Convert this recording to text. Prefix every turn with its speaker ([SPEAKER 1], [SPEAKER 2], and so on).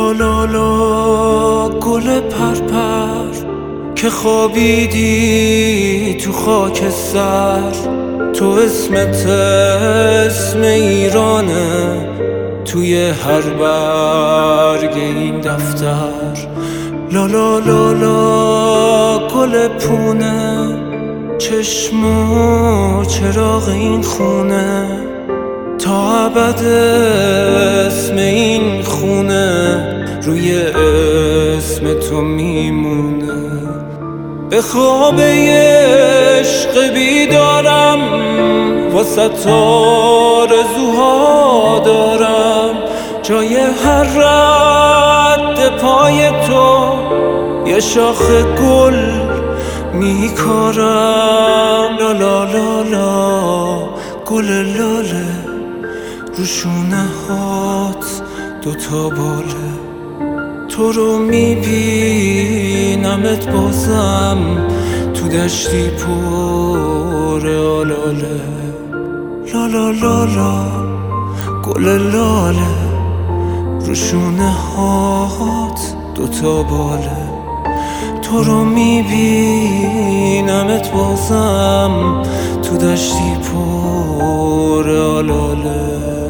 [SPEAKER 1] لا لا لا گل پرپر که خوابیدی تو خاکستر، تو اسمت اسم ایرانه توی هر برگ این دفتر. لا لا لا لا گل پونه، چشم و چراغ این خونه، تا ابد اسم این خونه روی اسم تو میمونه. به خواب عشق بیدارم، واسه آرزوها دارم، جای هر رد پای تو یه شاخ گل میکارم. لا لا لا لا گل لاله، روشونه هات دوتا باله، تو رو میبینمت بازم تو دشتی پر آلاله. لا لا لا لا گل لاله، روشونه هات دوتا باله، تو رو میبینمت بازم تو دشتی پر آلاله.